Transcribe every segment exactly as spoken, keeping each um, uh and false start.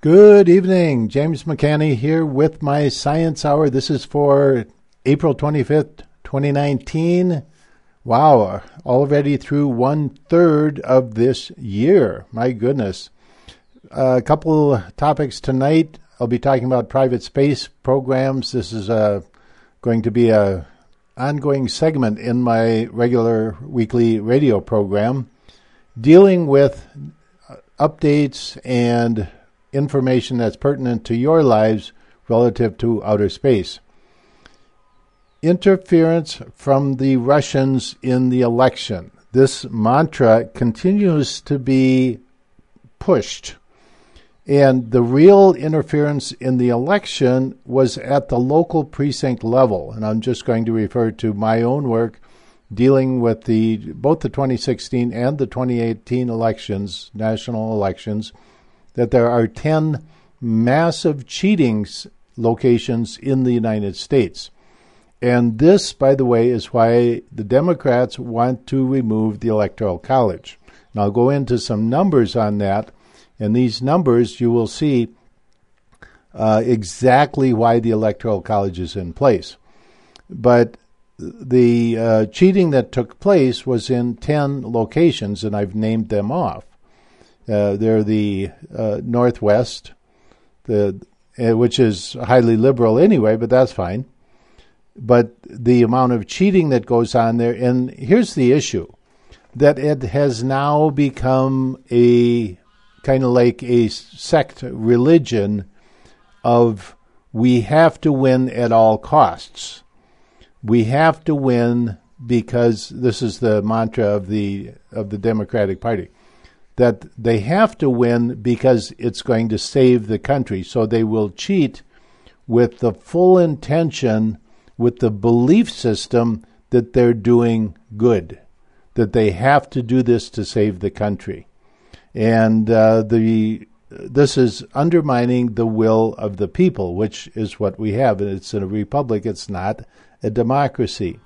Good evening. James McCanney here with my Science Hour. This is for April twenty-fifth, twenty nineteen. Wow, already through one-third of this year. My goodness. A couple topics tonight. I'll be talking about private space programs. This is uh, going to be a ongoing segment in my regular weekly radio program, dealing with updates and information that's pertinent to your lives relative to outer space. Interference from the Russians in the election. This mantra continues to be pushed. And the real interference in the election was at the local precinct level. And I'm just going to refer to my own work dealing with the both the twenty sixteen and the twenty eighteen elections, national elections, that there are ten massive cheating locations in the United States. And this, by the way, is why the Democrats want to remove the Electoral College. And I'll go into some numbers on that. And these numbers, you will see uh, exactly why the Electoral College is in place. But the uh, cheating that took place was in ten locations, and I've named them off. Uh, they're the uh, Northwest, the uh, which is highly liberal anyway, but that's fine. But the amount of cheating that goes on there, and here's the issue, that it has now become a kind of like a sect religion of we have to win at all costs. We have to win because this is the mantra of the of the Democratic Party, that they have to win because it's going to save the country. So they will cheat with the full intention, with the belief system that they're doing good, that they have to do this to save the country. And uh, the this is undermining the will of the people, which is what we have. It's a republic. It's not a democracy.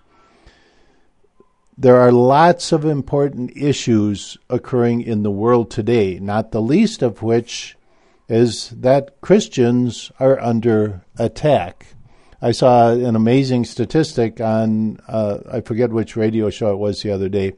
There are lots of important issues occurring in the world today, not the least of which is that Christians are under attack. I saw an amazing statistic on, uh, I forget which radio show it was the other day,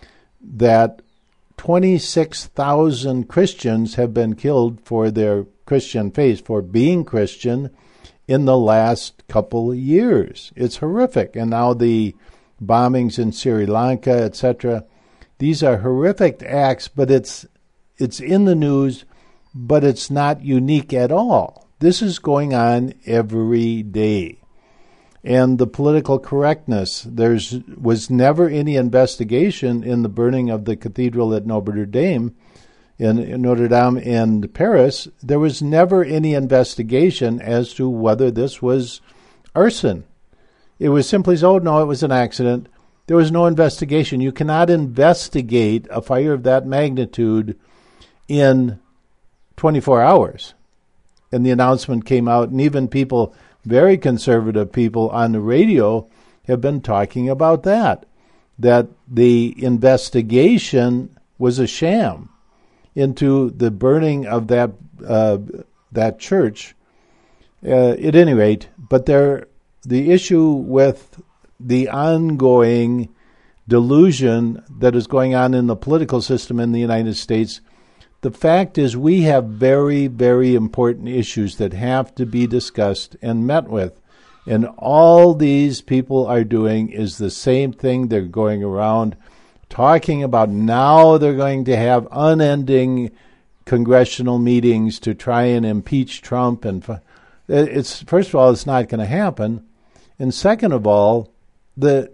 that twenty-six thousand Christians have been killed for their Christian faith, for being Christian, in the last couple of years. It's horrific. And now the bombings in Sri Lanka, et cetera. These are horrific acts, but it's it's in the news, but it's not unique at all. This is going on every day. And the political correctness, there was never any investigation in the burning of the cathedral at Notre Dame, in, in Notre Dame in Paris. There was never any investigation as to whether this was arson. It was simply, oh, no, it was an accident. There was no investigation. You cannot investigate a fire of that magnitude in twenty-four hours. And the announcement came out, and even people, very conservative people on the radio, have been talking about that, that the investigation was a sham into the burning of that uh, that church. Uh, at any rate, but there, the issue with the ongoing delusion that is going on in the political system in the United States, the fact is we have very, very important issues that have to be discussed and met with. And all these people are doing is the same thing. They're going around talking about now they're going to have unending congressional meetings to try and impeach Trump. And it's, first of all, it's not going to happen. And second of all, the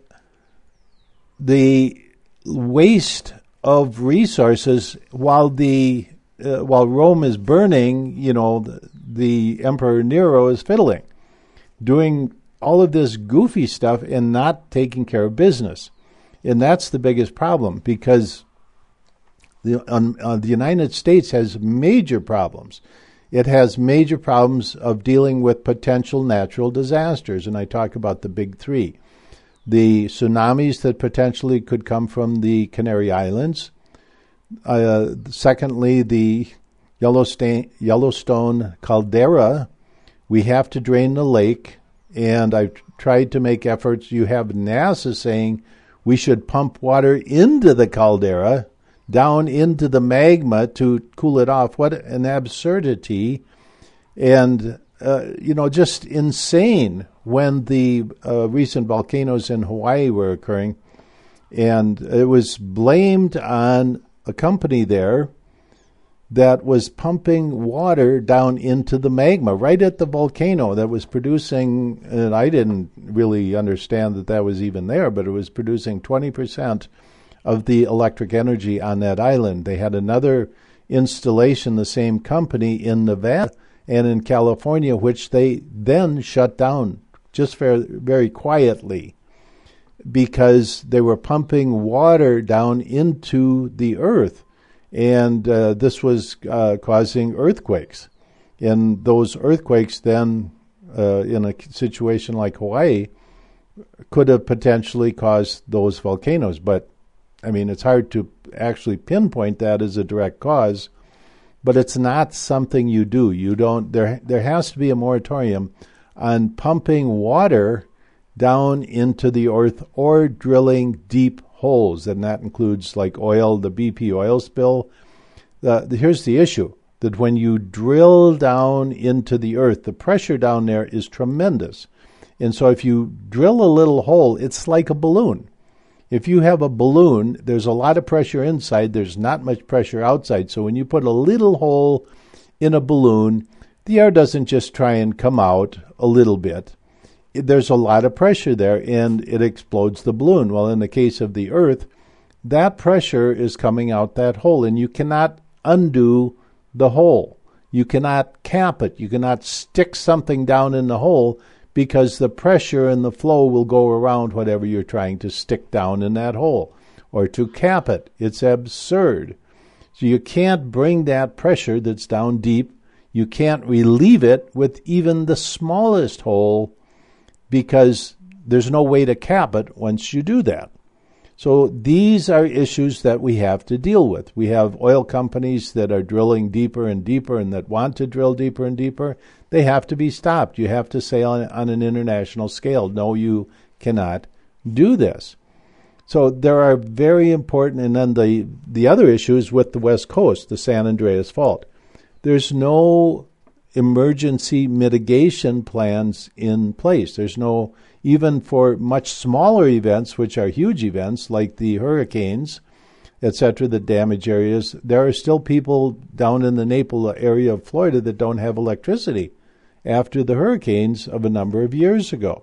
the waste of resources while the uh, while Rome is burning, you know, the, the Emperor Nero is fiddling, doing all of this goofy stuff and not taking care of business. And that's the biggest problem, because the, um, uh, the United States has major problems. It has major problems of dealing with potential natural disasters, and I talk about the big three. The tsunamis that potentially could come from the Canary Islands. Uh, secondly, the Yellowstone, Yellowstone caldera. We have to drain the lake, and I've tried to make efforts. You have NASA saying we should pump water into the caldera, down into the magma to cool it off. What an absurdity. And, uh, you know, just insane when the uh, recent volcanoes in Hawaii were occurring. And it was blamed on a company there that was pumping water down into the magma right at the volcano that was producing, and I didn't really understand that that was even there, but it was producing twenty percent of the electric energy on that island. They had another installation, the same company, in Nevada and in California, which they then shut down just very, very quietly because they were pumping water down into the earth. And uh, this was uh, causing earthquakes. And those earthquakes then, uh, in a situation like Hawaii, could have potentially caused those volcanoes. But, I mean, it's hard to actually pinpoint that as a direct cause. But it's not something you do. You don't. There, there has to be a moratorium on pumping water down into the earth or drilling deep holes, and that includes like oil, the B P oil spill. Uh, here's the issue, that when you drill down into the earth, the pressure down there is tremendous. And so if you drill a little hole, it's like a balloon. If you have a balloon, there's a lot of pressure inside, there's not much pressure outside. So when you put a little hole in a balloon, the air doesn't just try and come out a little bit. There's a lot of pressure there, and it explodes the balloon. Well, in the case of the earth, that pressure is coming out that hole, and you cannot undo the hole. You cannot cap it. You cannot stick something down in the hole because the pressure and the flow will go around whatever you're trying to stick down in that hole or to cap it. It's absurd. So you can't bring that pressure that's down deep. You can't relieve it with even the smallest hole, because there's no way to cap it once you do that. So these are issues that we have to deal with. We have oil companies that are drilling deeper and deeper and that want to drill deeper and deeper. They have to be stopped. You have to say on, on an international scale, no, you cannot do this. So there are very important, and then the, the other issues with the West Coast, the San Andreas Fault. There's no emergency mitigation plans in place. There's no, even for much smaller events, which are huge events like the hurricanes, et cetera, the damage areas, there are still people down in the Naples area of Florida that don't have electricity after the hurricanes of a number of years ago.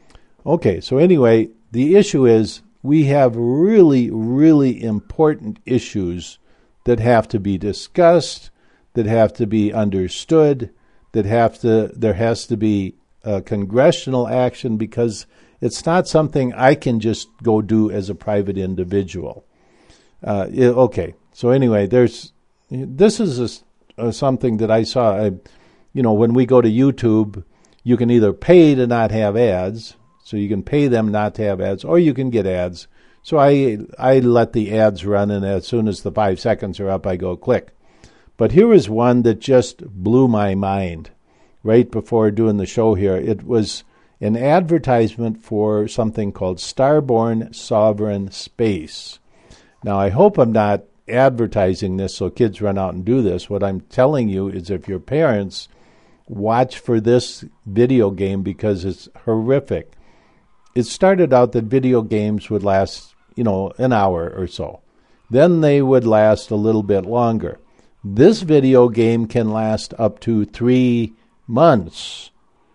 Okay, so anyway, the issue is we have really, really important issues that have to be discussed, that have to be understood, that have to, there has to be uh, congressional action, because it's not something I can just go do as a private individual. Uh, it, okay, so anyway, there's, this is a, a, something that I saw, I, you know, when we go to YouTube, you can either pay to not have ads, so you can pay them not to have ads, or you can get ads. So I I let the ads run, and as soon as the five seconds are up, I go click. But here is one that just blew my mind right before doing the show here. It was an advertisement for something called Starborn Sovereign Space. Now, I hope I'm not advertising this so kids run out and do this. What I'm telling you is, if your parents, watch for this video game because it's horrific. It started out that video games would last, you know, an hour or so. Then they would last a little bit longer. This video game can last up to three months,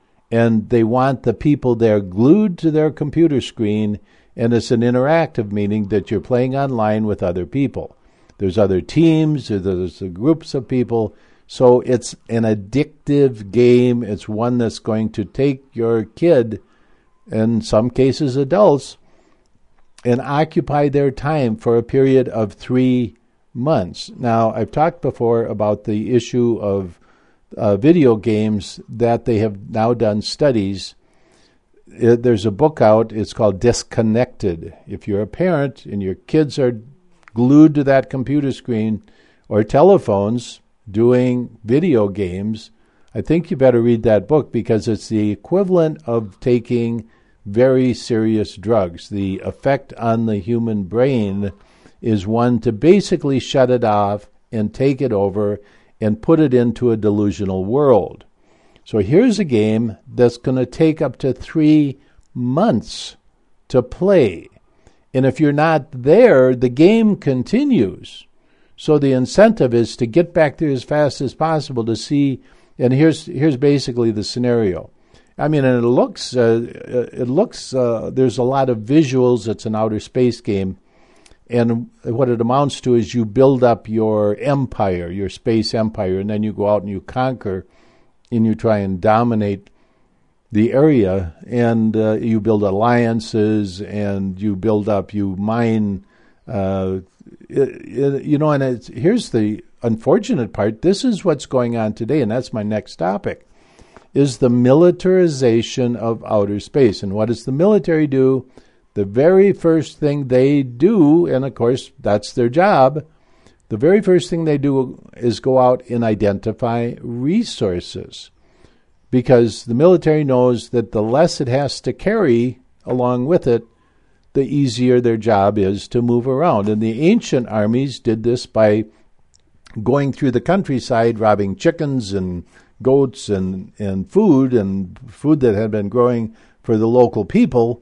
and they want the people there glued to their computer screen, and it's an interactive, meaning that you're playing online with other people. There's other teams, there's groups of people, so it's an addictive game. It's one that's going to take your kid, in some cases adults, and occupy their time for a period of three months. Now, I've talked before about the issue of uh, video games, that they have now done studies. It, there's a book out, it's called Disconnected. If you're a parent and your kids are glued to that computer screen or telephones, doing video games, I think you better read that book, because it's the equivalent of taking very serious drugs. The effect on the human brain is one to basically shut it off and take it over and put it into a delusional world. So here's a game that's going to take up to three months to play. And if you're not there, the game continues. So the incentive is to get back there as fast as possible to see. And here's here's basically the scenario. I mean, and it looks uh, it looks uh, there's a lot of visuals. It's an outer space game, and what it amounts to is you build up your empire, your space empire, and then you go out and you conquer, and you try and dominate the area, and uh, you build alliances, and you build up, you mine, uh, it, it, you know, and it's, here's the unfortunate part. This is what's going on today, and that's my next topic, is the militarization of outer space. And what does the military do? The very first thing they do, and of course that's their job, the very first thing they do is go out and identify resources. Because the military knows that the less it has to carry along with it, the easier their job is to move around. And the ancient armies did this by going through the countryside, robbing chickens and goats and, and food, and food that had been growing for the local people,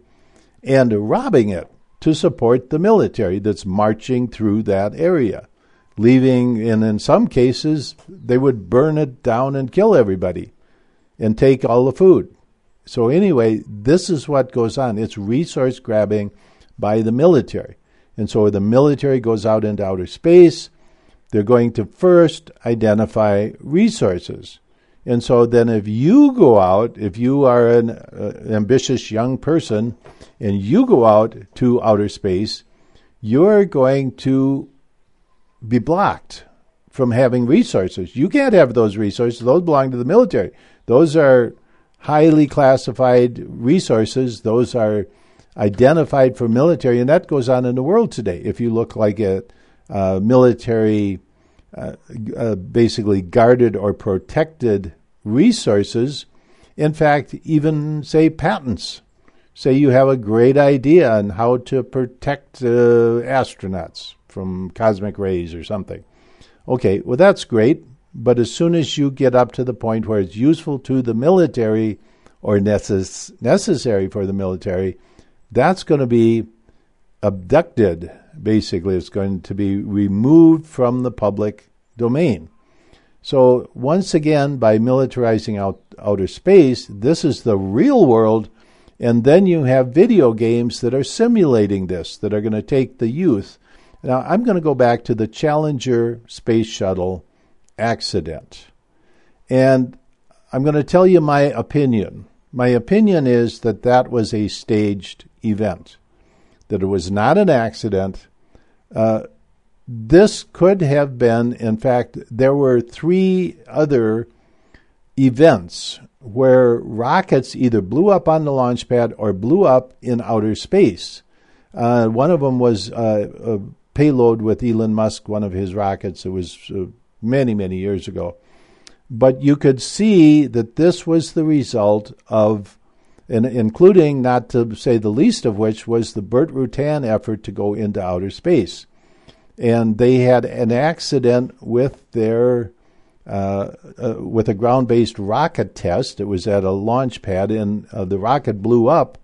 and robbing it to support the military that's marching through that area. Leaving, and in some cases, they would burn it down and kill everybody and take all the food. So anyway, this is what goes on. It's resource grabbing by the military. And so the military goes out into outer space. They're going to first identify resources. And so then if you go out, if you are an uh, ambitious young person and you go out to outer space, you're going to be blocked from having resources. You can't have those resources. Those belong to the military. Those are highly classified resources. Those are identified for military, and that goes on in the world today. If you look like at uh, military, uh, uh, basically guarded or protected resources, in fact, even, say, patents. Say you have a great idea on how to protect uh, astronauts from cosmic rays or something. Okay, well, that's great. But as soon as you get up to the point where it's useful to the military or necess- necessary for the military, that's going to be abducted, basically. It's going to be removed from the public domain. So once again, by militarizing out, outer space, this is the real world, and then you have video games that are simulating this, that are going to take the youth. Now, I'm going to go back to the Challenger space shuttle accident. And I'm going to tell you my opinion. My opinion is that that was a staged event, that it was not an accident. Uh, this could have been, in fact, there were three other events where rockets either blew up on the launch pad or blew up in outer space. Uh, one of them was uh, a payload with Elon Musk, one of his rockets. It was uh, many, many years ago. But you could see that this was the result of, and including, not to say the least of which, was the Burt Rutan effort to go into outer space. And they had an accident with their, uh, uh, with a ground-based rocket test. It was at a launch pad, and uh, the rocket blew up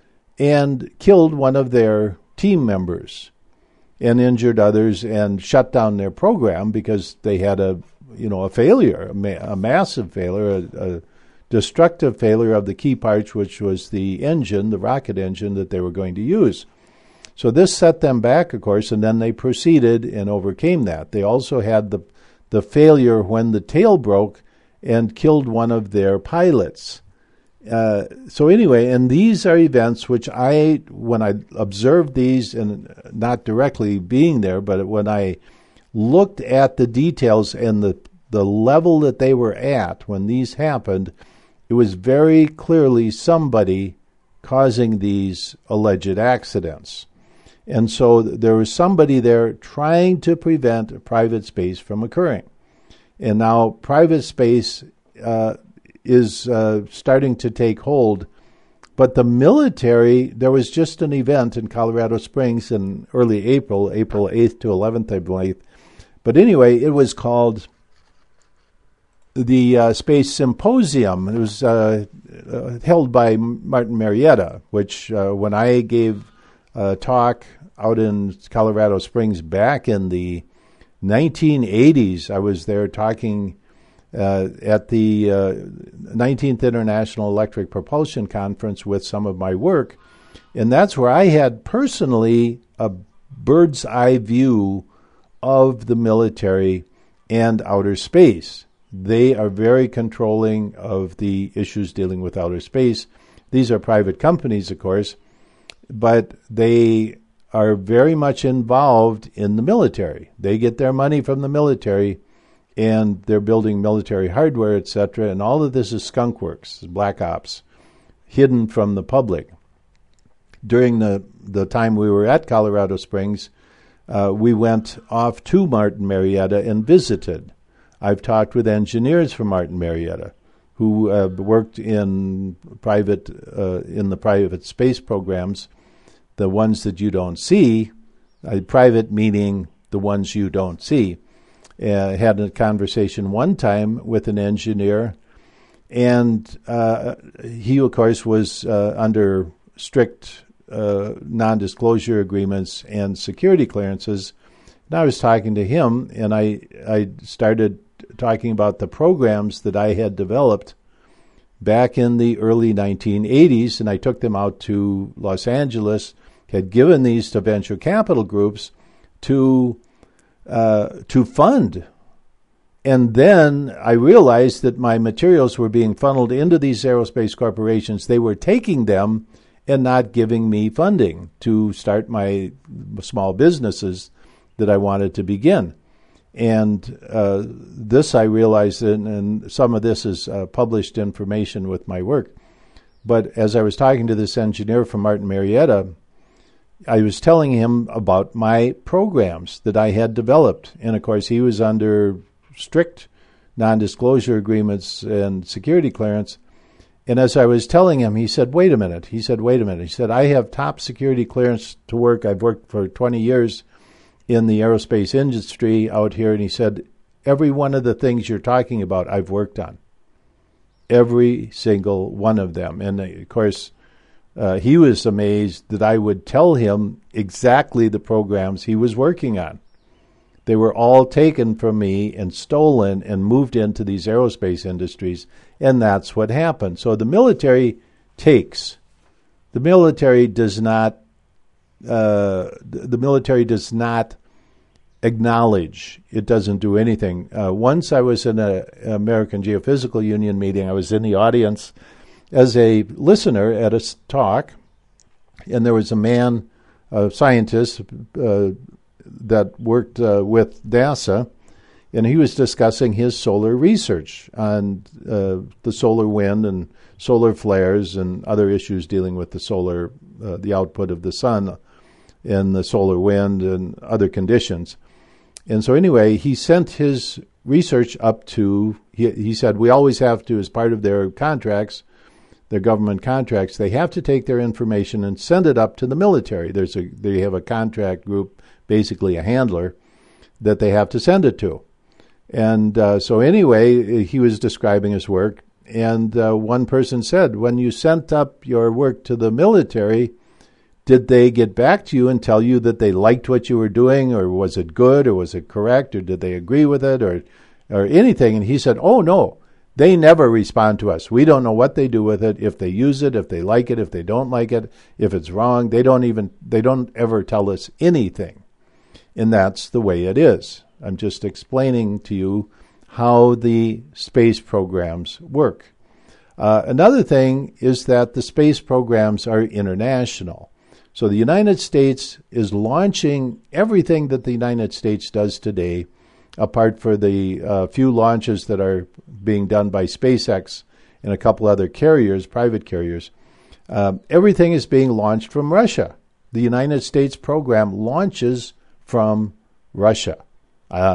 and killed one of their team members and injured others and shut down their program because they had a, you know, a failure, a, ma- a massive failure, a, a destructive failure of the key parts, which was the engine, the rocket engine that they were going to use. So this set them back, of course, and then they proceeded and overcame that. They also had the the failure when the tail broke and killed one of their pilots. Uh, so anyway, and these are events which I, when I observed these, and not directly being there, but when I looked at the details and the, the level that they were at when these happened, it was very clearly somebody causing these alleged accidents. And so there was somebody there trying to prevent private space from occurring. And now private space uh, is uh, starting to take hold. But the military, there was just an event in Colorado Springs in early April, April eighth to eleventh, I believe. But anyway, it was called the uh, Space Symposium. It was uh, uh, held by Martin Marietta, which uh, when I gave a talk out in Colorado Springs back in the nineteen eighties, I was there talking uh, at the uh, nineteenth International Electric Propulsion Conference with some of my work. And that's where I had personally a bird's eye view of the military and outer space. They are very controlling of the issues dealing with outer space. These are private companies, of course, but they are very much involved in the military. They get their money from the military, and they're building military hardware, et cetera. And all of this is skunk works, black ops, hidden from the public. During the, the time we were at Colorado Springs, uh, we went off to Martin Marietta and visited. I've talked with engineers from Martin Marietta who uh, worked in private uh, in the private space programs, the ones that you don't see, uh, private meaning the ones you don't see. Uh, had a conversation one time with an engineer, and uh, he, of course, was uh, under strict uh, non-disclosure agreements and security clearances. And I was talking to him, and I I started talking about the programs that I had developed back in the early nineteen eighties, and I took them out to Los Angeles, had given these to venture capital groups to uh, to fund. And then I realized that my materials were being funneled into these aerospace corporations. They were taking them and not giving me funding to start my small businesses that I wanted to begin. And uh, this I realized, and, and some of this is uh, published information with my work. But as I was talking to this engineer from Martin Marietta, I was telling him about my programs that I had developed. And of course, he was under strict non-disclosure agreements and security clearance. And as I was telling him, he said, wait a minute. He said, wait a minute. He said, I have top security clearance to work. I've worked for twenty years in the aerospace industry out here. And he said, every one of the things you're talking about, I've worked on. Every single one of them. And of course, uh, he was amazed that I would tell him exactly the programs he was working on. They were all taken from me and stolen and moved into these aerospace industries, and that's what happened. So the military takes. The military does not. Uh, the military does not acknowledge. It doesn't do anything. Uh, once I was in an American Geophysical Union meeting. I was in the audience as a listener at a talk, and there was a man, a scientist, uh, that worked uh, with NASA, and he was discussing his solar research on uh, the solar wind and solar flares and other issues dealing with the solar, uh, the output of the sun and the solar wind and other conditions. And so anyway, he sent his research up to, he, he said, we always have to, as part of their contracts, their government contracts, they have to take their information and send it up to the military. There's a, they have a contract group, basically a handler, that they have to send it to. And uh, so anyway, he was describing his work, and uh, one person said, when you sent up your work to the military, did they get back to you and tell you that they liked what you were doing, or was it good, or was it correct, or did they agree with it, or or anything? And he said, oh, no, they never respond to us. We don't know what they do with it, if they use it, if they like it, if they don't like it, if it's wrong. They don't even, they don't ever tell us anything. And that's the way it is. I'm just explaining to you how the space programs work. Uh, another thing is that the space programs are international. So the United States is launching everything that the United States does today, apart for the uh, few launches that are being done by SpaceX and a couple other carriers, private carriers. Um, everything is being launched from Russia. The United States program launches from Russia. Uh,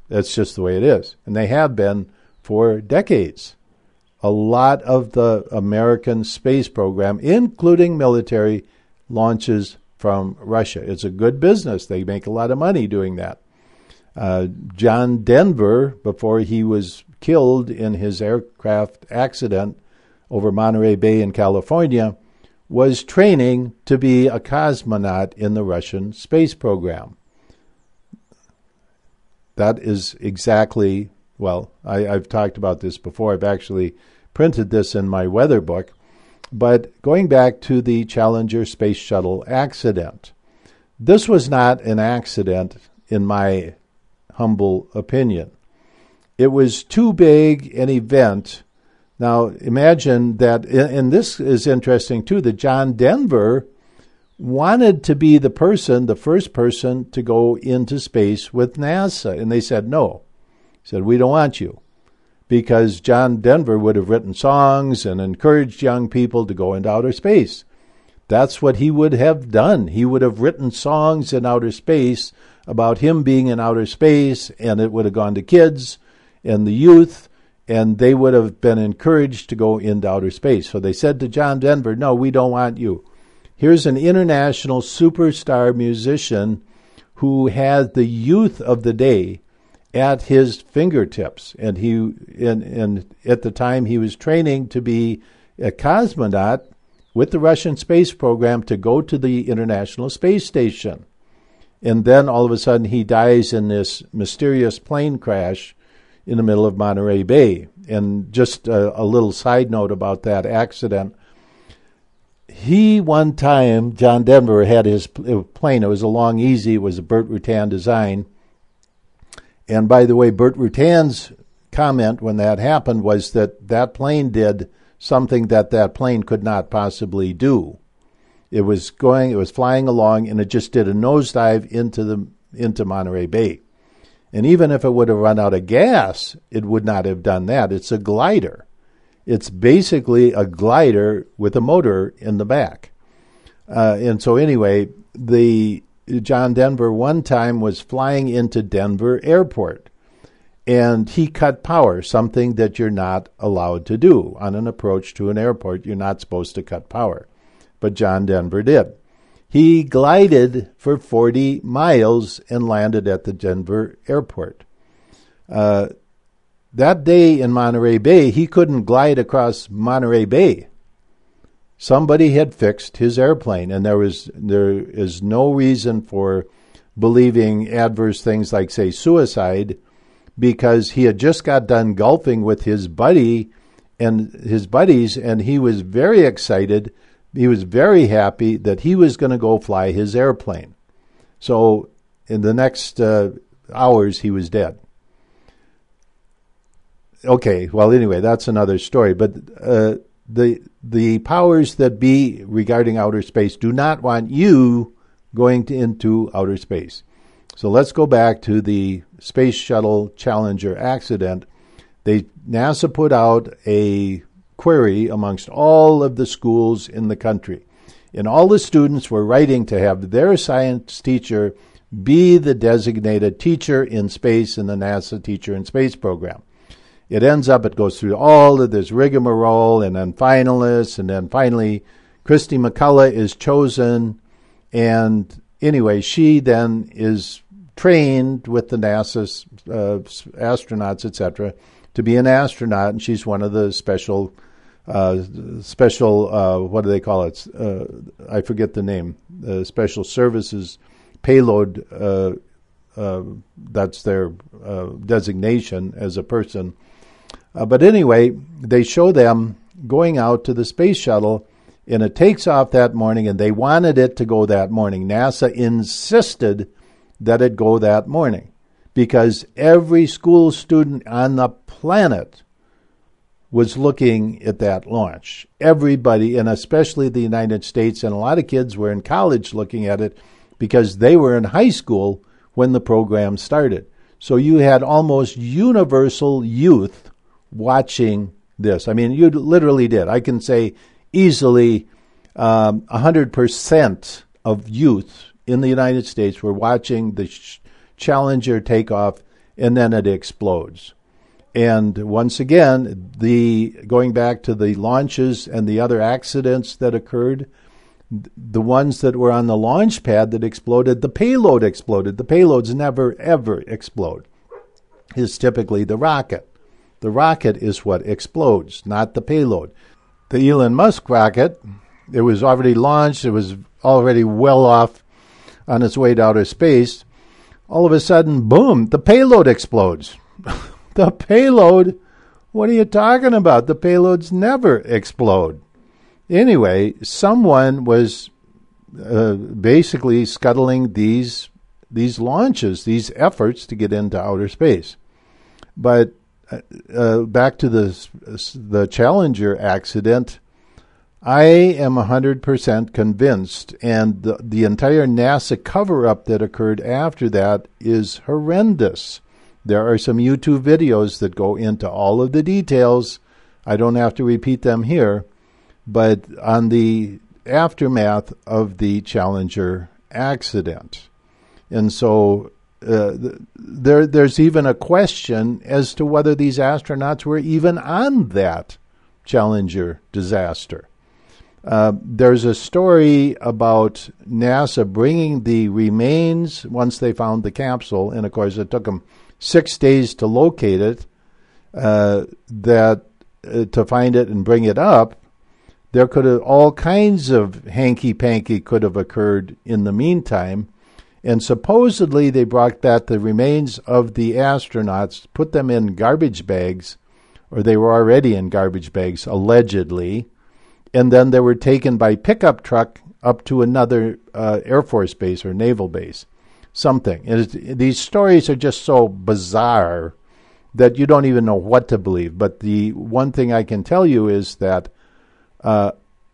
That's just the way it is. And they have been for decades. A lot of the American space program, including military, launches from Russia. It's a good business. They make a lot of money doing that. Uh, John Denver, before he was killed in his aircraft accident over Monterey Bay in California, was training to be a cosmonaut in the Russian space program. That is exactly, well, I, I've talked about this before. I've actually printed this in my weather book. But going back to the Challenger Space Shuttle accident, this was not an accident, in my humble opinion. It was too big an event. Now, imagine that, and this is interesting too, that John Denver wanted to be the person, the first person to go into space with NASA. And they said no. He said, we don't want you. Because John Denver would have written songs and encouraged young people to go into outer space. That's what he would have done. He would have written songs in outer space about him being in outer space, and it would have gone to kids and the youth, and they would have been encouraged to go into outer space. So they said to John Denver, no, we don't want you. Here's an international superstar musician who had the youth of the day at his fingertips. And he, and, and at the time he was training to be a cosmonaut with the Russian space program to go to the International Space Station. And then all of a sudden he dies in this mysterious plane crash in the middle of Monterey Bay. And just a, a little side note about that accident. He, one time, John Denver had his plane. It was a Long Easy. It was a Burt Rutan design. And by the way, Burt Rutan's comment when that happened was that that plane did something that that plane could not possibly do. It was going, it was flying along, and it just did a nosedive into the into Monterey Bay. And even if it would have run out of gas, it would not have done that. It's a glider. It's basically a glider with a motor in the back. Uh, and so anyway, the John Denver one time was flying into Denver Airport, and he cut power, something that you're not allowed to do. On an approach to an airport, you're not supposed to cut power. But John Denver did. He glided for forty miles and landed at the Denver Airport. Uh, that day in Monterey Bay, he couldn't glide across Monterey Bay. Somebody had fixed his airplane, and there was there is no reason for believing adverse things like, say, suicide, because he had just got done golfing with his buddy and his buddies, and he was very excited. He was very happy that he was going to go fly his airplane. So in the next uh, hours, he was dead. Okay, well, anyway, that's another story. But uh, the the powers that be regarding outer space do not want you going to, into outer space. So let's go back to the Space Shuttle Challenger accident. They NASA put out a query amongst all of the schools in the country. And all the students were writing to have their science teacher be the designated teacher in space in the NASA Teacher in Space program. It ends up, it goes through all of this rigmarole, and then finalists, and then finally Christy McCullough is chosen. And anyway, she then is trained with the NASA uh, astronauts, et cetera, to be an astronaut, and she's one of the special Uh, special, uh, what do they call it? Uh, I forget the name. Uh, special services payload, uh, uh, that's their uh, designation as a person. Uh, but anyway, they show them going out to the space shuttle, and it takes off that morning, and they wanted it to go that morning. NASA insisted that it go that morning because every school student on the planet was looking at that launch. Everybody, and especially the United States, and a lot of kids were in college looking at it because they were in high school when the program started. So you had almost universal youth watching this. I mean, you literally did. I can say easily um, one hundred percent of youth in the United States were watching the Challenger take off and then it explodes. And once again, the going back to the launches and the other accidents that occurred, the ones that were on the launch pad that exploded, the payload exploded. The payloads never, ever explode. It's typically the rocket. The rocket is what explodes, not the payload. The Elon Musk rocket, it was already launched. It was already well off on its way to outer space. All of a sudden, boom, the payload explodes. The payload? What are you talking about? The payloads never explode. Anyway, someone was uh, basically scuttling these these launches, these efforts to get into outer space. But uh, back to the the Challenger accident, I am one hundred percent convinced, and the, the entire NASA cover-up that occurred after that is horrendous. There are some YouTube videos that go into all of the details. I don't have to repeat them here, but on the aftermath of the Challenger accident. And so uh, there, there's even a question as to whether these astronauts were even on that Challenger disaster. Uh, there's a story about NASA bringing the remains once they found the capsule, and of course it took them six days to locate it, uh, that uh, to find it and bring it up. There could have all kinds of hanky-panky could have occurred in the meantime, and supposedly they brought back the remains of the astronauts, put them in garbage bags, or they were already in garbage bags, allegedly, and then they were taken by pickup truck up to another uh, Air Force base or naval base, something. And these stories are just so bizarre that you don't even know what to believe. But the one thing I can tell you is that uh,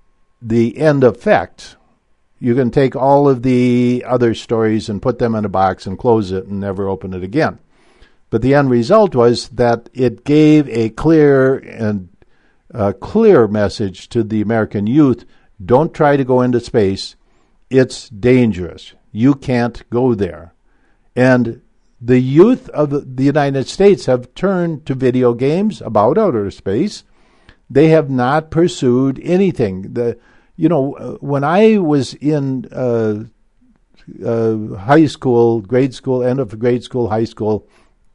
the end effect, you can take all of the other stories and put them in a box and close it and never open it again. But the end result was that it gave a clear and a clear message to the American youth: don't try to go into space. It's dangerous. You can't go there. And the youth of the United States have turned to video games about outer space. They have not pursued anything. The, you know, when I was in uh, uh, high school, grade school, end of grade school, high school,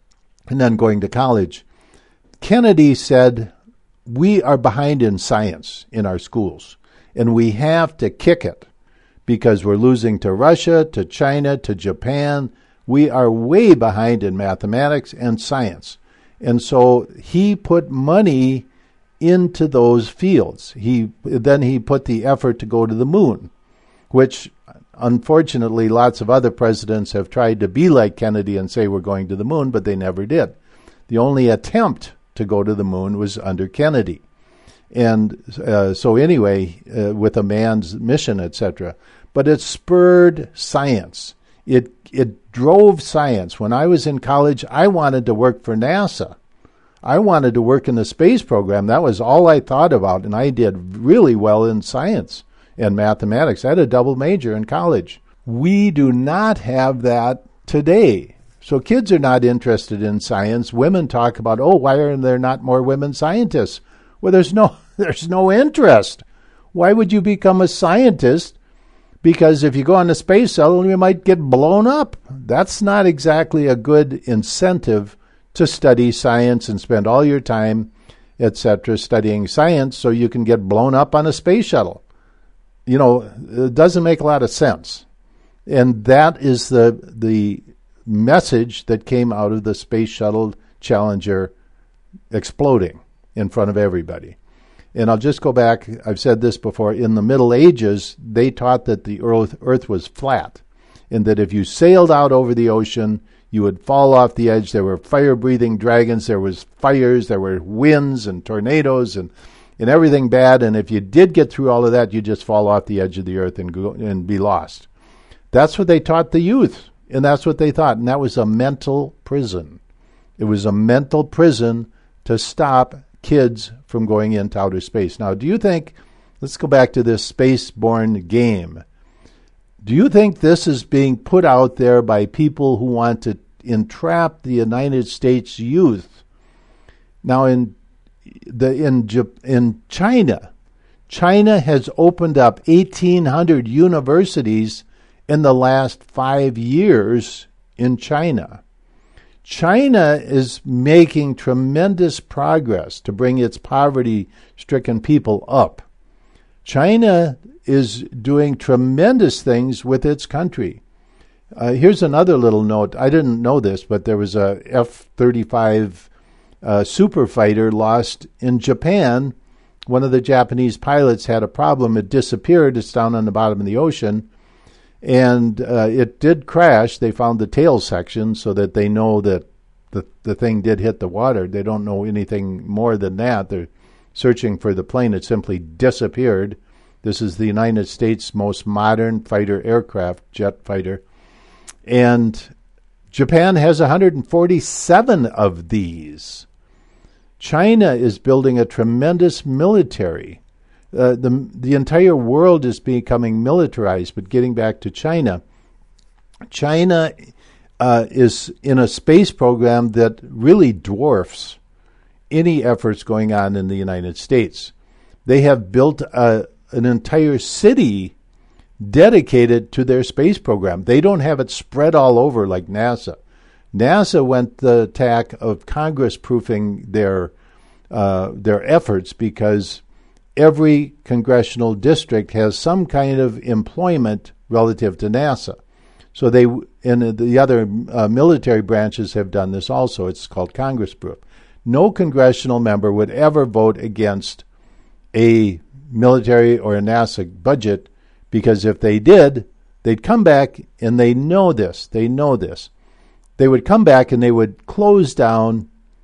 and then going to college, Kennedy said, we are behind in science in our schools, and we have to kick it because we're losing to Russia, to China, to Japan. We are way behind in mathematics and science. And so he put money into those fields. He then he put the effort to go to the moon, which unfortunately lots of other presidents have tried to be like Kennedy and say we're going to the moon, but they never did. The only attempt to go to the moon was under Kennedy. And uh, so anyway, uh, with a manned mission, et cetera. But it spurred science. It it drove science. When I was in college, I wanted to work for NASA. I wanted to work in the space program. That was all I thought about, and I did really well in science and mathematics. I had a double major in college. We do not have that today. So kids are not interested in science. Women talk about, oh, why are there not more women scientists? Well, there's no there's no interest. Why would you become a scientist? Because if you go on a space shuttle, you might get blown up. That's not exactly a good incentive to study science and spend all your time, et cetera, studying science so you can get blown up on a space shuttle. You know, it doesn't make a lot of sense. And that is the the message that came out of the Space Shuttle Challenger exploding in front of everybody. And I'll just go back, I've said this before, in the Middle Ages, they taught that the earth, earth was flat, and that if you sailed out over the ocean, you would fall off the edge. There were fire-breathing dragons, there was fires, there were winds and tornadoes and, and everything bad, and if you did get through all of that, you'd just fall off the edge of the earth and go, and be lost. That's what they taught the youth. And that's what they thought. And that was a mental prison. It was a mental prison to stop kids from going into outer space. Now, do you think, let's go back to this space-borne game. Do you think this is being put out there by people who want to entrap the United States youth. Now, in the in in China, China has opened up eighteen hundred universities in the last five years in China. China is making tremendous progress to bring its poverty-stricken people up. China is doing tremendous things with its country. Uh, here's another little note. I didn't know this, but there was a F thirty-five uh, super fighter lost in Japan. One of the Japanese pilots had a problem. It disappeared. It's down on the bottom of the ocean. And uh, it did crash. They found the tail section so that they know that the, the thing did hit the water. They don't know anything more than that. They're searching for the plane. It simply disappeared. This is the United States' most modern fighter aircraft, jet fighter. And Japan has one hundred forty-seven of these. China is building a tremendous military. Uh, the the entire world is becoming militarized, but getting back to China, China uh, is in a space program that really dwarfs any efforts going on in the United States. They have built a, an entire city dedicated to their space program. They don't have it spread all over like NASA. NASA went the tack of Congress-proofing their uh, their efforts because every congressional district has some kind of employment relative to NASA. So they and the other uh, military branches have done this also. It's called Congress proof. No congressional member would ever vote against a military or a NASA budget because if they did, they'd come back and they know this. They know this. They would come back and they would close down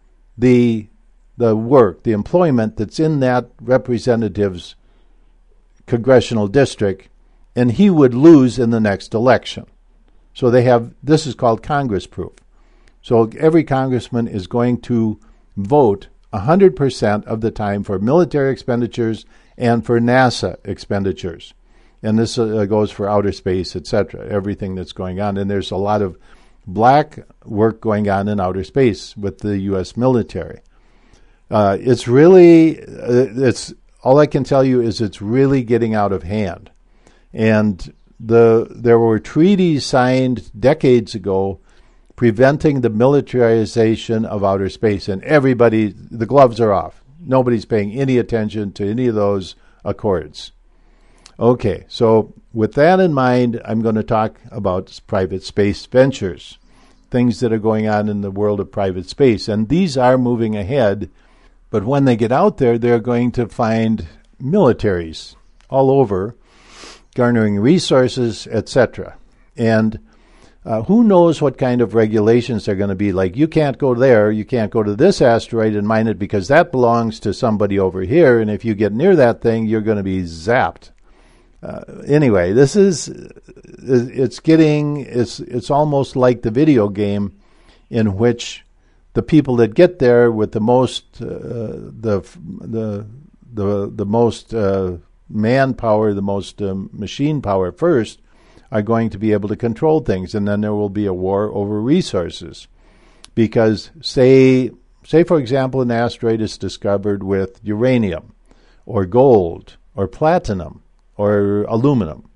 the the work, the employment that's in that representative's congressional district, and he would lose in the next election. So they have, this is called Congress proof. So every congressman is going to vote one hundred percent of the time for military expenditures and for NASA expenditures. And this uh, goes for outer space, et cetera, everything that's going on. And there's a lot of black work going on in outer space with the U S military. Uh, it's really, uh, it's all I can tell you is it's really getting out of hand. And the there were treaties signed decades ago preventing the militarization of outer space, and everybody, the gloves are off. Nobody's paying any attention to any of those accords. Okay, so with that in mind, I'm going to talk about private space ventures, things that are going on in the world of private space. And these are moving ahead, but when they get out there, they're going to find militaries all over, garnering resources, et cetera. And uh, who knows what kind of regulations they're going to be like. You can't go there, you can't go to this asteroid and mine it because that belongs to somebody over here, and if you get near that thing, you're going to be zapped. Uh, anyway, this is, it's getting, it's it's almost like the video game in which the people that get there with the most, uh, the the the the most uh, manpower, the most uh, machine power first, are going to be able to control things, and then there will be a war over resources. Because say, say for example, an asteroid is discovered with uranium, or gold, or platinum, or aluminum,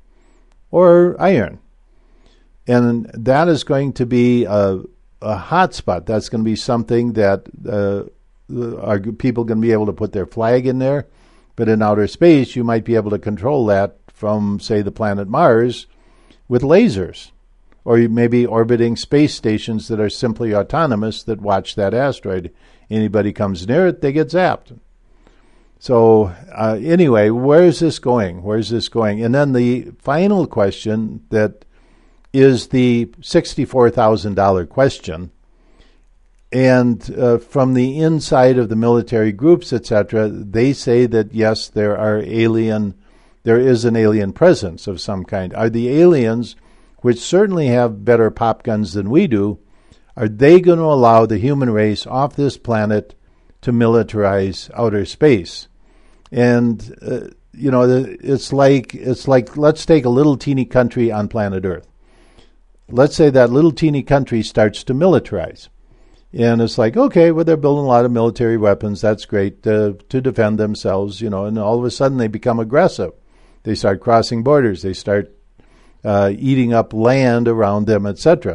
or iron. And that is going to be a, a hot spot. That's going to be something that uh, are people going to be able to put their flag in there. But in outer space, you might be able to control that from, say, the planet Mars with lasers. Or you may be orbiting space stations that are simply autonomous that watch that asteroid. Anybody comes near it, they get zapped. So uh, anyway, where is this going? Where is this going? And then the final question that is the sixty-four thousand dollars question. And uh, from the inside of the military groups, et cetera, they say that, yes, there are alien, there is an alien presence of some kind. Are the aliens, which certainly have better pop guns than we do, are they going to allow the human race off this planet to militarize outer space? And, uh, you know, it's like, it's like, let's take a little teeny country on planet Earth. let's say that little teeny country starts to militarize. And it's like, okay, well, they're building a lot of military weapons. That's great uh, to defend themselves, you know, and all of a sudden they become aggressive. They start crossing borders. They start uh, eating up land around them, et cetera.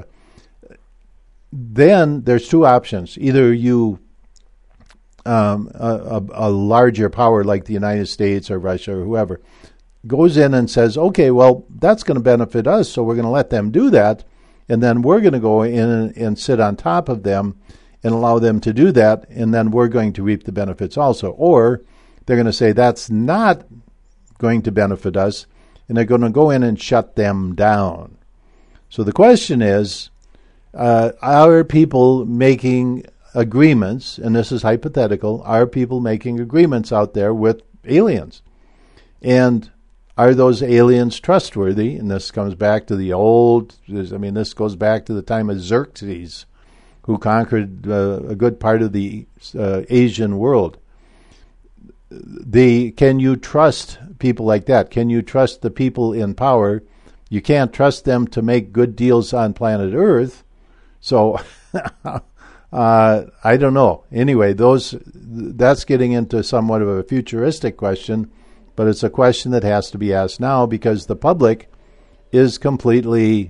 Then there's two options. Either you, um, a, a, a larger power like the United States or Russia or whoever, goes in and says, okay, well, that's going to benefit us, so we're going to let them do that, and then we're going to go in and, and sit on top of them and allow them to do that, and then we're going to reap the benefits also. Or they're going to say that's not going to benefit us, and they're going to go in and shut them down. So the question is, uh, are people making agreements, and this is hypothetical, are people making agreements out there with aliens? And are those aliens trustworthy? And this comes back to the old, I mean, this goes back to the time of Xerxes, who conquered uh, a good part of the uh, Asian world. The, can you trust people like that? Can you trust the people in power? You can't trust them to make good deals on planet Earth. So, uh, I don't know. Anyway, those that's getting into somewhat of a futuristic question. But it's a question that has to be asked now because the public is completely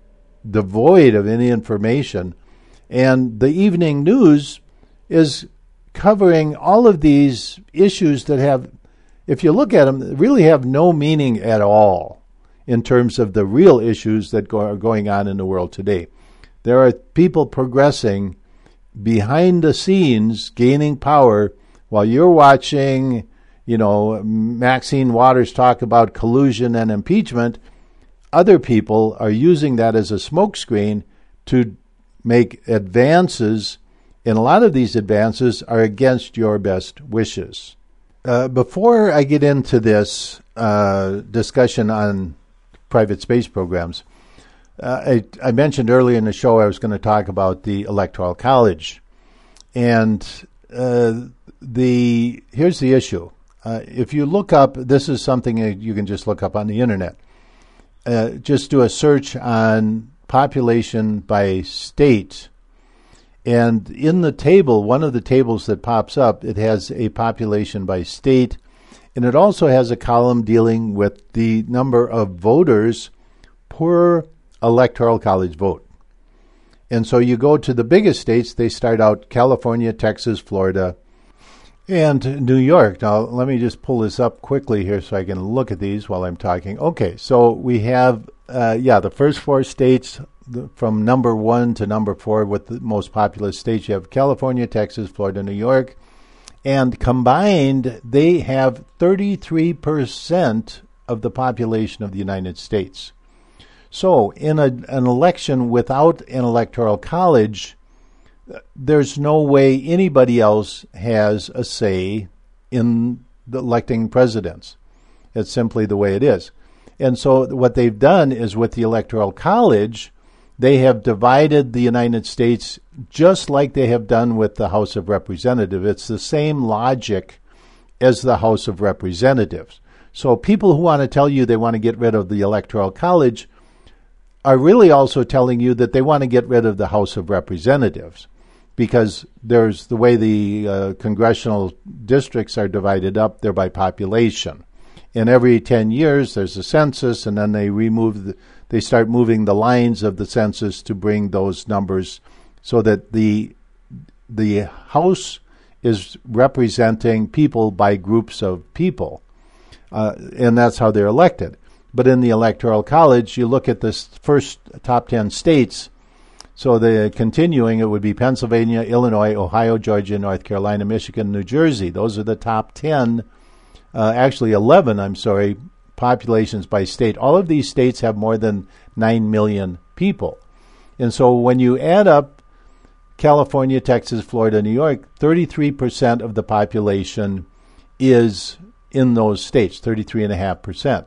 devoid of any information. And the evening news is covering all of these issues that have, if you look at them, really have no meaning at all in terms of the real issues that go, are going on in the world today. There are people progressing behind the scenes, gaining power, while you're watching, you know, Maxine Waters talk about collusion and impeachment. Other people are using that as a smokescreen to make advances, and a lot of these advances are against your best wishes. Uh, before I get into this uh, discussion on private space programs, uh, I, I mentioned earlier in the show I was going to talk about the Electoral College. And uh, the here's the issue. Uh, if you look up, this is something that you can just look up on the internet. Uh, just do a search on population by state. And in the table, one of the tables that pops up, it has a population by state. And it also has a column dealing with the number of voters per electoral college vote. And so you go to the biggest states, they start out California, Texas, Florida, and New York. Now, let me just pull this up quickly here so I can look at these while I'm talking. Okay, so we have, uh, yeah, the first four states the, from number one to number four with the most populous states. You have California, Texas, Florida, New York. And combined, they have thirty-three percent of the population of the United States. So in a, an election without an electoral college, there's no way anybody else has a say in the electing presidents. It's simply the way it is. And so what they've done is with the Electoral College, they have divided the United States just like they have done with the House of Representatives. It's the same logic as the House of Representatives. So people who want to tell you they want to get rid of the Electoral College are really also telling you that they want to get rid of the House of Representatives, because there's the way the uh, congressional districts are divided up, they're by population. And every ten years there's a census, and then they remove the, they start moving the lines of the census to bring those numbers so that the the House is representing people by groups of people. Uh, and that's how they're elected. But in the Electoral College, you look at the first top ten states. So the continuing, it would be Pennsylvania, Illinois, Ohio, Georgia, North Carolina, Michigan, New Jersey. Those are the top ten, uh, actually eleven, I'm sorry, populations by state. All of these states have more than nine million people. And so when you add up California, Texas, Florida, New York, thirty-three percent of the population is in those states, thirty-three point five percent.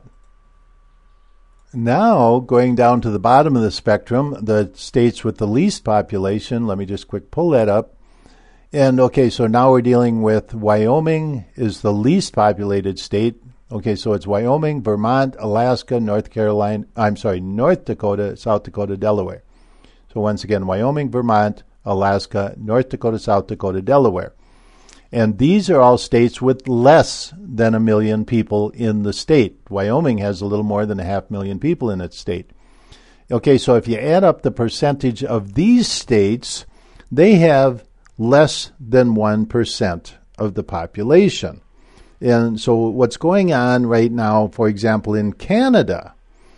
Now, going down to the bottom of the spectrum, the states with the least population, let me just quick pull that up. And okay, so now we're dealing with Wyoming is the least populated state, Okay, so it's Wyoming, Vermont, Alaska, North Carolina, I'm sorry, North Dakota, South Dakota, Delaware. So once again, Wyoming, Vermont, Alaska, North Dakota, South Dakota, Delaware. And these are all states with less than a million people in the state. Wyoming has a little more than a half million people in its state. Okay, so if you add up the percentage of these states, they have less than one percent of the population. And so what's going on right now, for example, in Canada,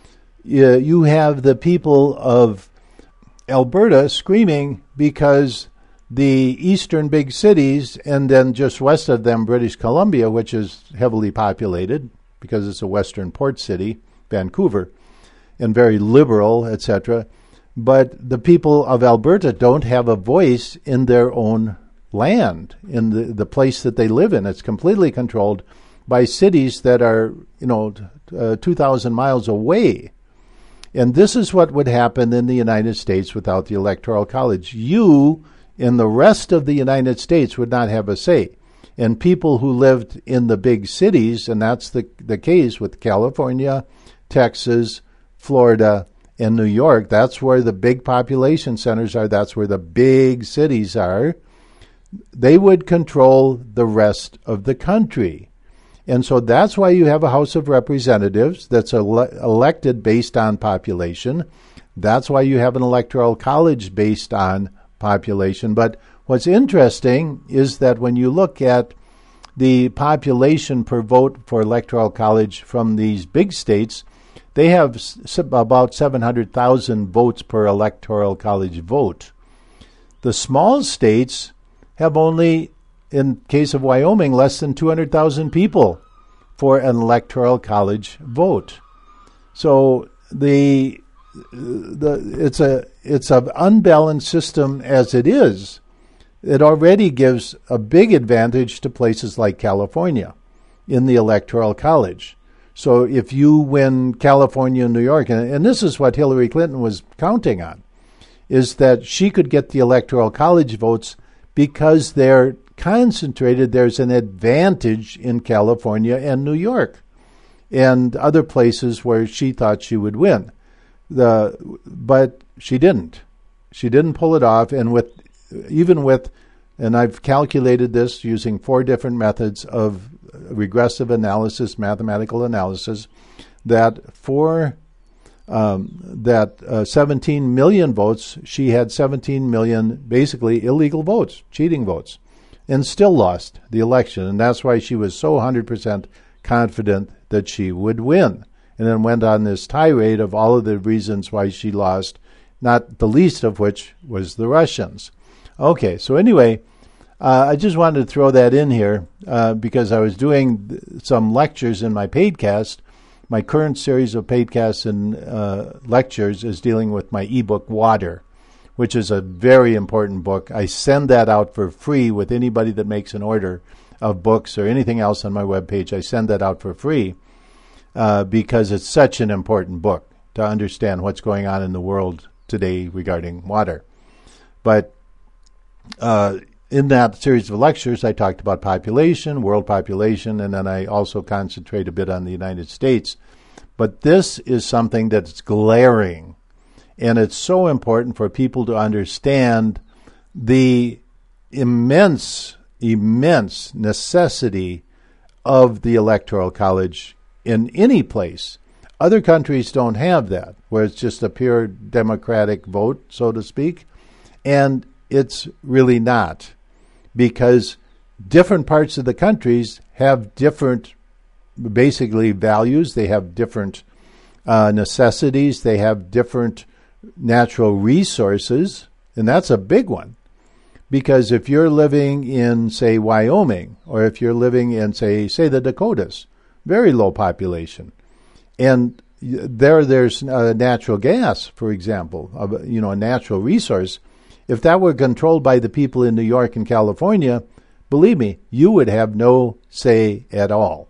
you have the people of Alberta screaming because the eastern big cities, and then just west of them, British Columbia, which is heavily populated because it's a western port city, Vancouver, and very liberal, et cetera. But the people of Alberta don't have a voice in their own land, in the, the place that they live in. It's completely controlled by cities that are, you know, uh, two thousand miles away. And this is what would happen in the United States without the Electoral College. You in the rest of the United States would not have a say. And people who lived in the big cities, and that's the, the case with California, Texas, Florida, and New York, that's where the big population centers are, that's where the big cities are, they would control the rest of the country. And so that's why you have a House of Representatives that's ele- elected based on population. That's why you have an Electoral College based on population. But what's interesting is that when you look at the population per vote for Electoral College from these big states, they have s- about seven hundred thousand votes per Electoral College vote. The small states have only, in case of Wyoming, less than two hundred thousand people for an Electoral College vote. So the the it's a it's an unbalanced system as it is. It already gives a big advantage to places like California in the Electoral College. So if you win California and New York, and, and this is what Hillary Clinton was counting on, is that she could get the Electoral College votes because they're concentrated. There's an advantage in California and New York and other places where she thought she would win. The but she didn't. She didn't pull it off, and with even with, and I've calculated this using four different methods of regressive analysis, mathematical analysis, that for um, that uh, seventeen million votes, she had seventeen million basically illegal votes, cheating votes, and still lost the election. And that's why she was so one hundred percent confident that she would win. And then went on this tirade of all of the reasons why she lost, not the least of which was the Russians. Okay, so anyway, uh, I just wanted to throw that in here uh, because I was doing some lectures in my Paidcast. My current series of Paidcasts and uh, lectures is dealing with my ebook, Water, which is a very important book. I send that out for free with anybody that makes an order of books or anything else on my webpage. I send that out for free. Uh, because it's such an important book to understand what's going on in the world today regarding water. But uh, in that series of lectures, I talked about population, world population, and then I also concentrate a bit on the United States. But this is something that's glaring, and it's so important for people to understand the immense, immense necessity of the Electoral College in any place. Other countries don't have that, where it's just a pure democratic vote, so to speak. And it's really not, because different parts of the countries have different, basically, values. They have different uh, necessities. They have different natural resources. And that's a big one. Because if you're living in, say, Wyoming, or if you're living in, say, say the Dakotas, very low population. And there, there's uh, natural gas, for example, of, you know, a natural resource. If that were controlled by the people in New York and California, believe me, you would have no say at all.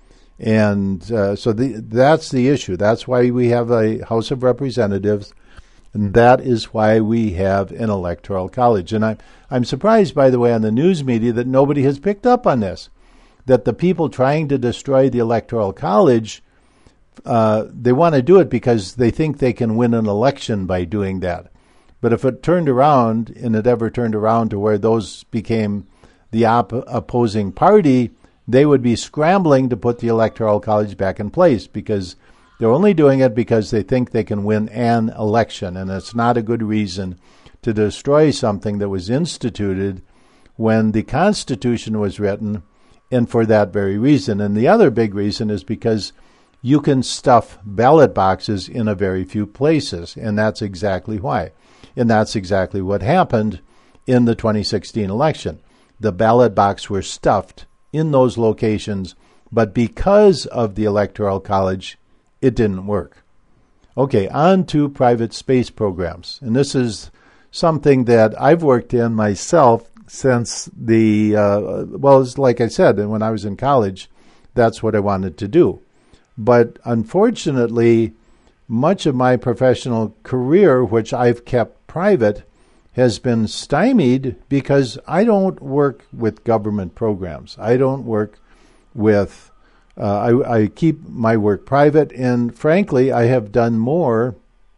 And uh, so the, that's the issue. That's why we have a House of Representatives, and that is why we have an Electoral College. And I'm, I'm surprised, by the way, on the news media that nobody has picked up on this. that the people trying to destroy the Electoral College, uh, they want to do it because they think they can win an election by doing that. But if it turned around, and it ever turned around to where those became the op- opposing party, they would be scrambling to put the Electoral College back in place, because they're only doing it because they think they can win an election, and it's not a good reason to destroy something that was instituted when the Constitution was written, and for that very reason. And the other big reason is because you can stuff ballot boxes in a very few places, and that's exactly why. And that's exactly what happened in the twenty sixteen election. The ballot box were stuffed in those locations, but because of the Electoral College, it didn't work. Okay, on to private space programs. And this is something that I've worked in myself since the, uh, well, it's like I said, when I was in college, that's what I wanted to do. But unfortunately, much of my professional career, which I've kept private, has been stymied because I don't work with government programs. I don't work with, uh, I, I keep my work private, and frankly, I have done more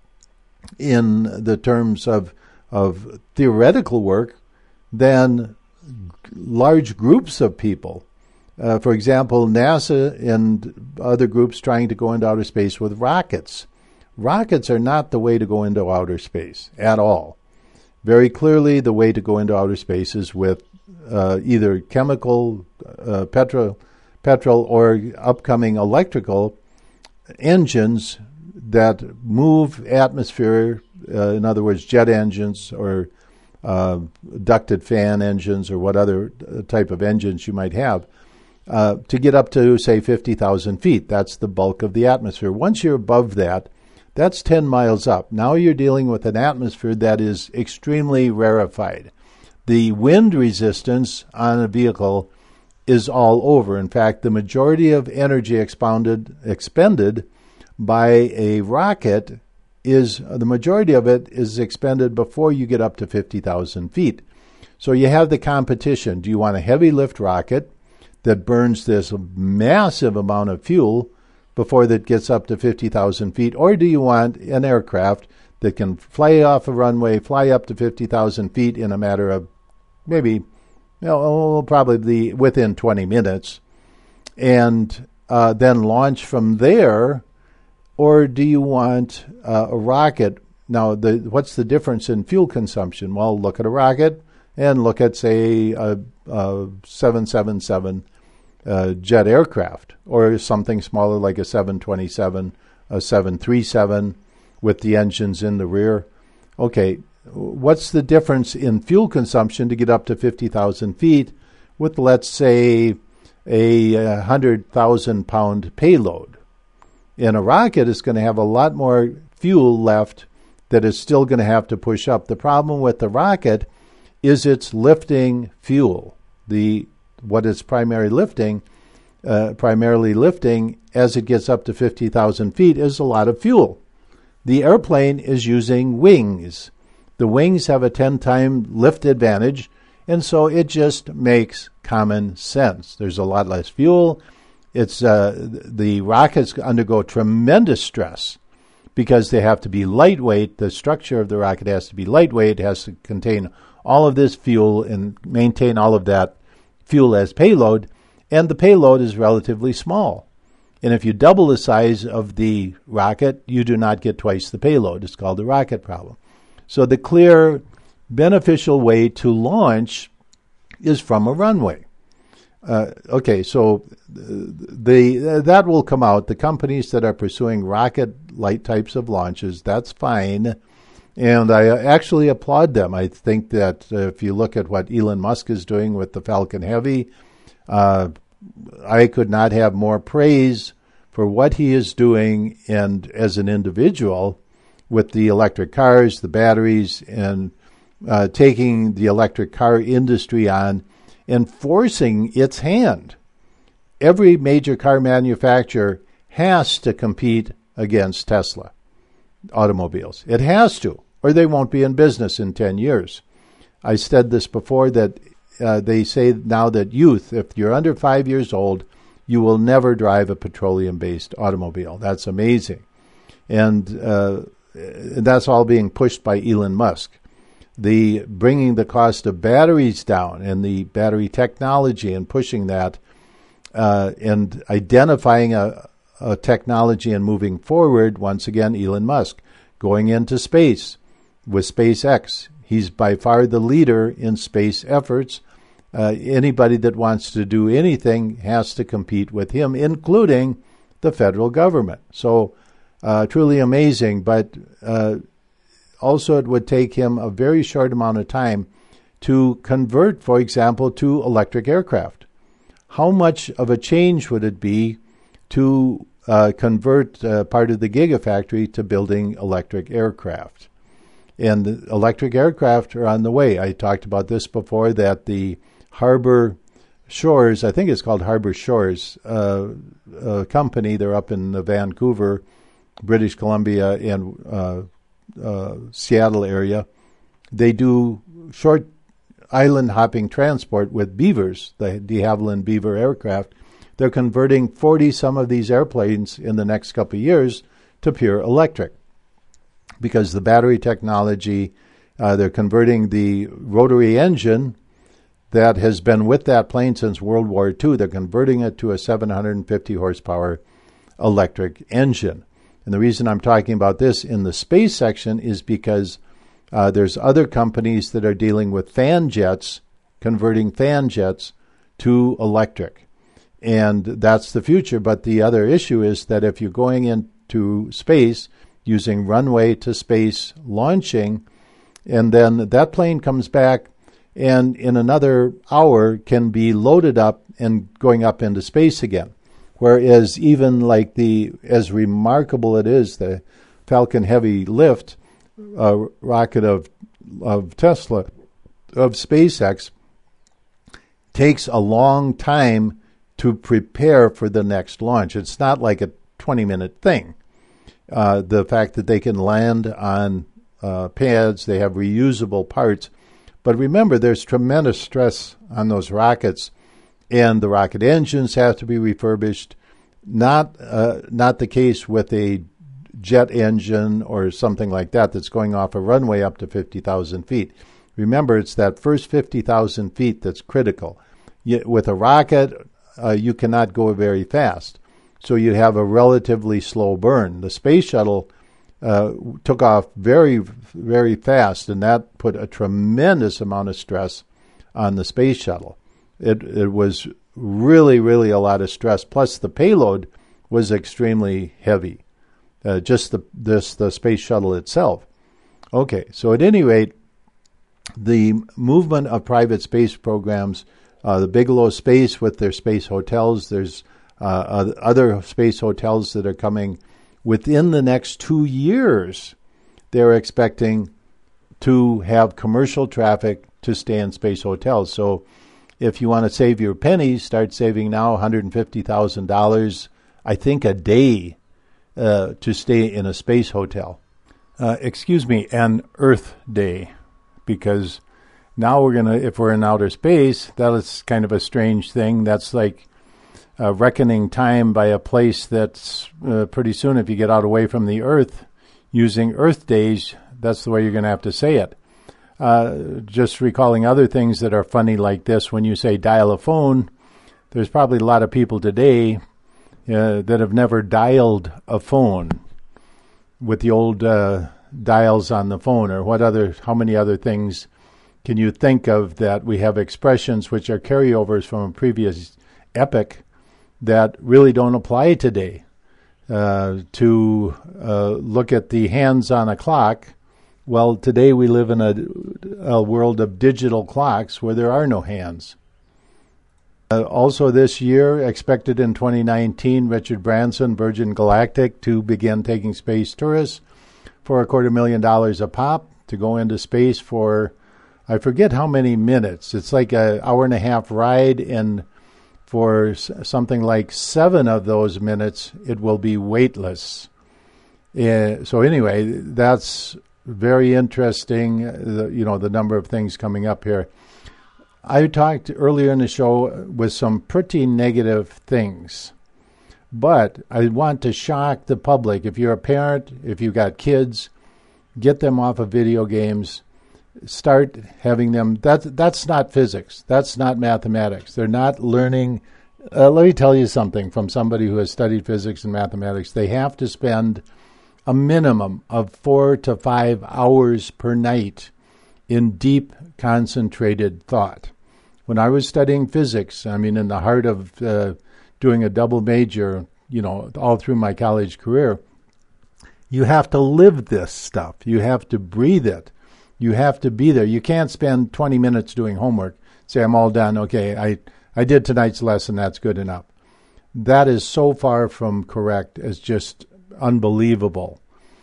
in the terms of, of theoretical work than large groups of people. Uh, for example, NASA and other groups trying to go into outer space with rockets. Rockets are not the way to go into outer space at all. Very clearly, the way to go into outer space is with uh, either chemical, uh, petrol, petrol, or upcoming electrical engines that move atmosphere, uh, in other words, jet engines or uh, ducted fan engines or what other type of engines you might have, uh, to get up to, say, fifty thousand feet. That's the bulk of the atmosphere. Once you're above that, that's ten miles up. Now you're dealing with an atmosphere that is extremely rarefied. The wind resistance on a vehicle is all over. In fact, the majority of energy expounded, expended by a rocket is, the majority of it is expended before you get up to fifty thousand feet. So you have the competition. Do you want a heavy lift rocket that burns this massive amount of fuel before that gets up to fifty thousand feet, or do you want an aircraft that can fly off a runway, fly up to fifty thousand feet in a matter of maybe, you know, probably within twenty minutes, and uh, then launch from there? Or do you want uh, a rocket? Now, the, what's the difference in fuel consumption? Well, look at a rocket and look at, say, a, a seven seventy-seven Uh, jet aircraft, or something smaller like a seven twenty-seven, a seven thirty-seven with the engines in the rear. Okay, what's the difference in fuel consumption to get up to fifty thousand feet with, let's say, a one hundred thousand pound payload? And a rocket is going to have a lot more fuel left that is still going to have to push up. The problem with the rocket is it's lifting fuel. The what it's primary lifting, uh, primarily lifting as it gets up to fifty thousand feet is a lot of fuel. The airplane is using wings. The wings have a ten-time lift advantage, and so it just makes common sense. There's a lot less fuel. It's uh, the rockets undergo tremendous stress because they have to be lightweight. The structure of the rocket has to be lightweight. It has to contain all of this fuel and maintain all of that fuel as payload, and the payload is relatively small. And if you double the size of the rocket, you do not get twice the payload. It's called the rocket problem. So the clear beneficial way to launch is from a runway. Uh, okay, so the that will come out. The companies that are pursuing rocket-like types of launches, that's fine. And I actually applaud them. I think that uh, if you look at what Elon Musk is doing with the Falcon Heavy, uh, I could not have more praise for what he is doing, and as an individual with the electric cars, the batteries, and uh, taking the electric car industry on and forcing its hand. Every major car manufacturer has to compete against Tesla automobiles. It has to, or they won't be in business in ten years. I said this before, that uh, they say now that youth, if you're under five years old, you will never drive a petroleum-based automobile. That's amazing. And uh, that's all being pushed by Elon Musk. The bringing the cost of batteries down and the battery technology and pushing that uh, and identifying a, a technology and moving forward, once again, Elon Musk, going into space with SpaceX. He's by far the leader in space efforts. Uh, anybody that wants to do anything has to compete with him, including the federal government. So uh, truly amazing, but uh, also it would take him a very short amount of time to convert, for example, to electric aircraft. How much of a change would it be to uh, convert uh, part of the Gigafactory to building electric aircraft? And electric aircraft are on the way. I talked about this before, that the Harbor Shores, I think it's called Harbor Shores, uh, a company, they're up in Vancouver, British Columbia, and uh, uh, Seattle area. They do short island hopping transport with Beavers, the de Havilland Beaver aircraft. They're converting forty some of these airplanes in the next couple of years to pure electric, because the battery technology, uh, they're converting the rotary engine that has been with that plane since World War Two. They're converting it to a seven hundred fifty horsepower electric engine. And the reason I'm talking about this in the space section is because uh, there's other companies that are dealing with fan jets, converting fan jets to electric. And that's the future. But the other issue is that if you're going into space using runway to space launching, and then that plane comes back and in another hour can be loaded up and going up into space again. Whereas even like the, as remarkable it is, the Falcon Heavy Lift uh, rocket of of Tesla, of SpaceX, takes a long time to prepare for the next launch. It's not like a twenty-minute thing. Uh, the fact that they can land on uh, pads, they have reusable parts. But remember, there's tremendous stress on those rockets, and the rocket engines have to be refurbished. Not uh, not the case with a jet engine or something like that that's going off a runway up to fifty thousand feet. Remember, it's that first fifty thousand feet that's critical. You, with a rocket, uh, you cannot go very fast, so you have a relatively slow burn. The space shuttle uh, took off very, very fast, and that put a tremendous amount of stress on the space shuttle. It it was really, really a lot of stress. Plus, the payload was extremely heavy. Uh, just the this the space shuttle itself. Okay, so at any rate, the movement of private space programs, uh, the Bigelow Space with their space hotels, there's uh, other space hotels that are coming within the next two years. They're expecting to have commercial traffic to stay in space hotels. So if you want to save your pennies, start saving now one hundred fifty thousand dollars, I think, a day uh, to stay in a space hotel. Uh, excuse me, an Earth day, because now we're going to, if we're in outer space, that is kind of a strange thing. That's like uh, reckoning time by a place that's uh, pretty soon, if you get out away from the Earth, using Earth days, that's the way you're going to have to say it. Uh, just recalling other things that are funny like this, when you say dial a phone, there's probably a lot of people today uh, that have never dialed a phone with the old uh, dials on the phone, or what other, how many other things can you think of that we have expressions which are carryovers from a previous epoch that really don't apply today? Uh, to uh, look at the hands on a clock, well, today we live in a, a world of digital clocks where there are no hands. Uh, also this year, expected in twenty nineteen, Richard Branson, Virgin Galactic, to begin taking space tourists for a quarter million dollars a pop to go into space for, I forget how many minutes. It's like an hour and a half ride, and for something like seven of those minutes, it will be weightless. Uh, so anyway, that's very interesting, uh, the, you know, the number of things coming up here. I talked earlier in the show with some pretty negative things, but I want to shock the public. If you're a parent, if you've got kids, get them off of video games. Start having them. That's that's not physics. That's not mathematics. They're not learning. Uh, let me tell you something from somebody who has studied physics and mathematics. They have to spend a minimum of four to five hours per night in deep, concentrated thought. When I was studying physics, I mean, in the heart of uh, doing a double major, you know, all through my college career, you have to live this stuff. You have to breathe it. You have to be there. You can't spend twenty minutes doing homework, say, I'm all done. Okay, I, I did tonight's lesson. That's good enough. That is so far from correct as just unbelievable.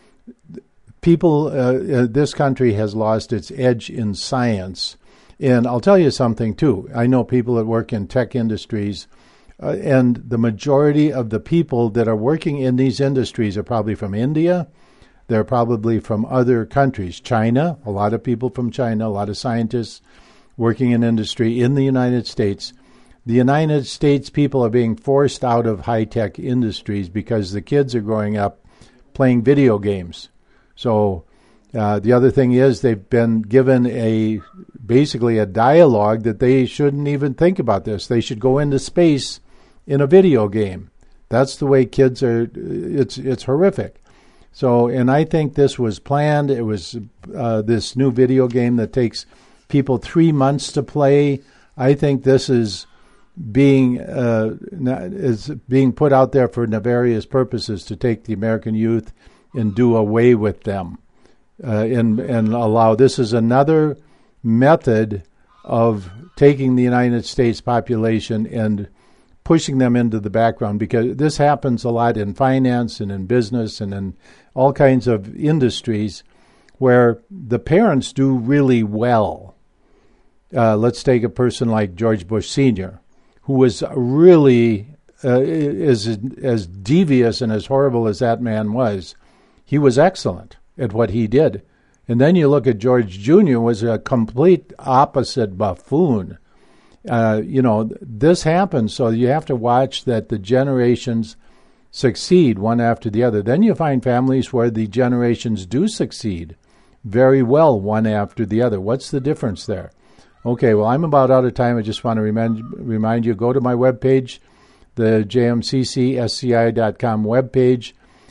People, uh, uh, this country has lost its edge in science. And I'll tell you something, too. I know people that work in tech industries, uh, and the majority of the people that are working in these industries are probably from India. They're probably from other countries. China, a lot of people from China, a lot of scientists working in industry in the United States. The United States people are being forced out of high-tech industries because the kids are growing up playing video games. So uh, the other thing is they've been given a basically a dialogue that they shouldn't even think about this. They should go into space in a video game. That's the way kids are. It's it's horrific. So, and I think this was planned. It was uh, this new video game that takes people three months to play. I think this is being uh, is being put out there for nefarious purposes to take the American youth and do away with them, uh, and and allow. This is another method of taking the United States population and pushing them into the background, because this happens a lot in finance and in business and in all kinds of industries where the parents do really well. Uh, let's take a person like George Bush Senior, who was really uh, as, as devious and as horrible as that man was. He was excellent at what he did. And then you look at George Junior was a complete opposite buffoon. Uh, you know, this happens, so you have to watch that the generations succeed one after the other. Then you find families where the generations do succeed very well one after the other. What's the difference there? Okay, well, I'm about out of time. I just want to remind, remind you, go to my webpage, the j m c c s c i dot com webpage.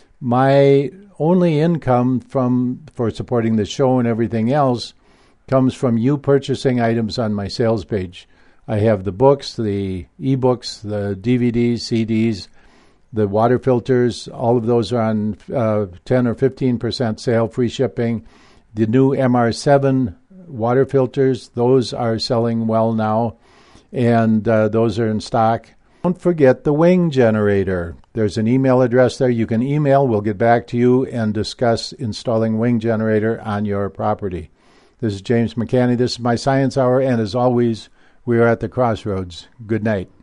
My only income from for supporting the show and everything else comes from you purchasing items on my sales page. I have the books, the e-books, the D V Ds, C Ds, the water filters. All of those are on uh, ten or fifteen percent sale, free shipping. The new M R seven water filters, those are selling well now, and uh, those are in stock. Don't forget the Wing Generator. There's an email address there. You can email. We'll get back to you and discuss installing Wing Generator on your property. This is James McCanney. This is my Science Hour, and as always, we are at the crossroads. Good night.